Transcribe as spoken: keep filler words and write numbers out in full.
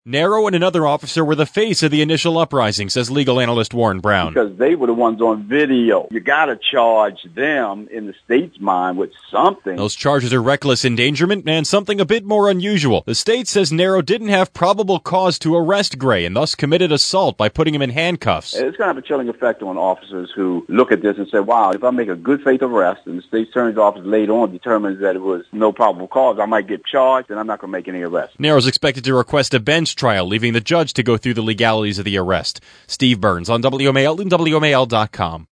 Nero and another officer were the face of the initial uprising, says legal analyst Warren Brown. Because they were the ones on video. You got to charge them, in the state's mind, with something. Those charges are reckless endangerment and something a bit more unusual. The state says Nero didn't have probable cause to arrest Gray and thus committed assault by putting him in handcuffs. It's going to have a chilling effect on officers who look at this and say, wow, if I make a good faith arrest and the state attorney's office later on determines that it was no probable cause, I might get charged and I'm not going to make any arrests. Nero's expected to request a bench trial, leaving the judge to go through the legalities of the arrest. Steve Burns on W M A L and W M A L dot com.